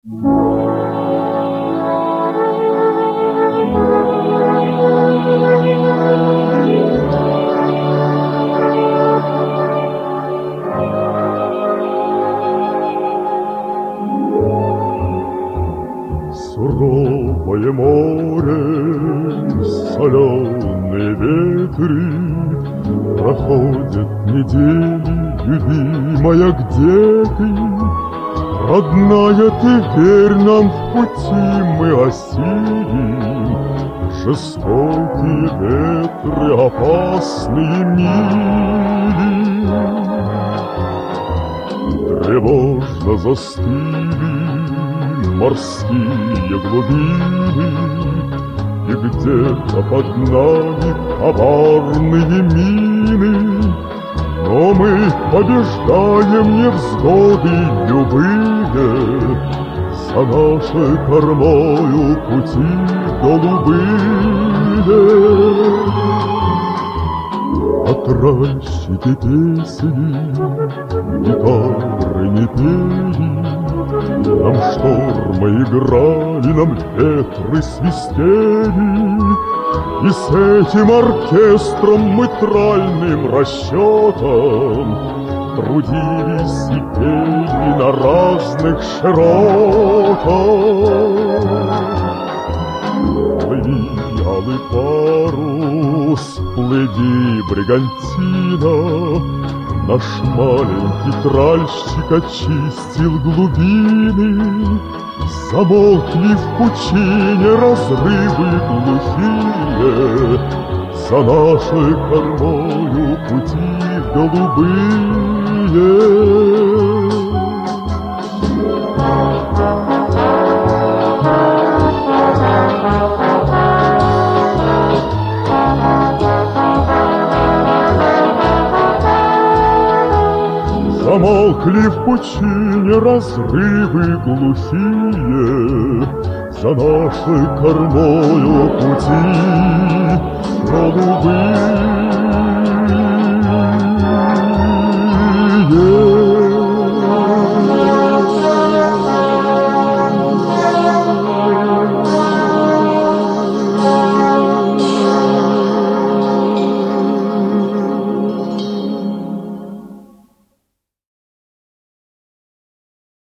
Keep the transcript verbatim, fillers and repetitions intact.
Суровое море, соленые ветры, проходят недели, любимая, где ты? Родная, ты верь нам, в пути мы осилим жестокие ветры, опасные мили. Тревожно застыли морские глубины, и где-то под нами коварные мины. Но мы побеждаем невзгоды любые, за нашей кормою пути голубые. Отральщики песни, гитары не пели, нам штормы играли, нам ветры свистели, и с этим оркестром мы тральным расчетом трудились и пели на разных широтах. Плыви, алый парус, плыви, бригантина, наш маленький тральщик очистил глубины. Замолкли в пучине разрывы глухие, за нашей кормою пути голубые. Замолкли в пучине разрывы глухие, за нашей кормою пути голубые.